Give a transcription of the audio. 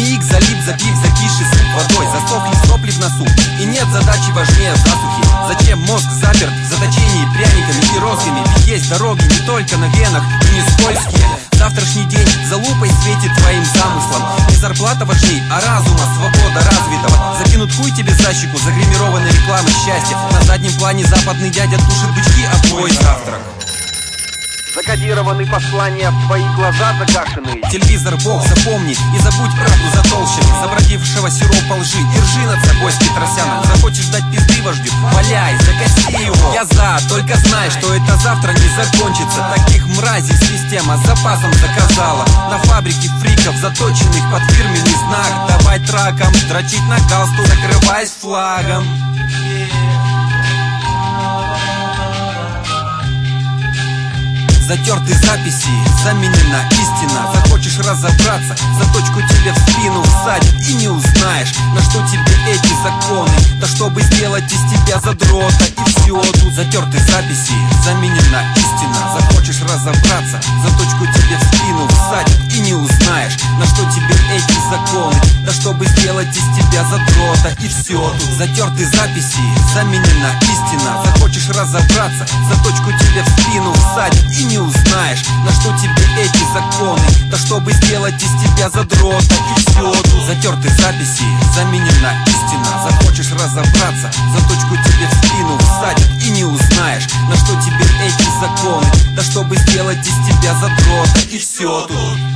Миг залип, запив, закиши суп водой, засохли сопли в носу, и нет задачи важнее засухи. Зачем мозг заперт в заточении пряниками и розгами? Ведь есть дороги не только на венах и не скользкие. Завтрашний день за лупой светит твоим замыслом. Не зарплата важней, а разума, свобода развитого. Закинут хуй тебе за щеку, загримированной рекламой счастья. На заднем плане западный дядя тушит бычки, а твой завтрак. Закодированы послания в твои глаза загашенные. Телевизор, бог, запомни и забудь правду за толщами забродившего сиропа лжи. И ржи над собой с Петросяном. Захочешь дать пизды вождю, валяй, закоси его. Я за, только знай, что это завтра не закончится. Таких мразей система с запасом заказала. На фабрике фриков, заточенных под фирменный знак. Давай траком, дрочить на галстук, закрываясь флагом. Затертые записи, заменена истина. Захочешь разобраться, заточку тебе в спину всадят. И не узнаешь, на что тебе эти законы. Да чтобы сделать из тебя задрота. И все, тут затертые записи, заменена истина. Захочешь разобраться, заточку тебе в спину всадят. И не узнаешь, на что тебе эти законы. Да чтобы сделать из тебя задрота. И все, тут затертые записи, заменена истина. Захочешь разобраться, заточку тебе в спину всадят. И не узнаешь, на что тебе эти законы. Да чтобы сделать из тебя задрота. И все, тут затертые записи, заменена истина. Захочешь разобраться, заточку тебе в спину всадят. И не узнаешь, на что тебе эти законы. Да чтобы сделать из тебя задрота. И все тут.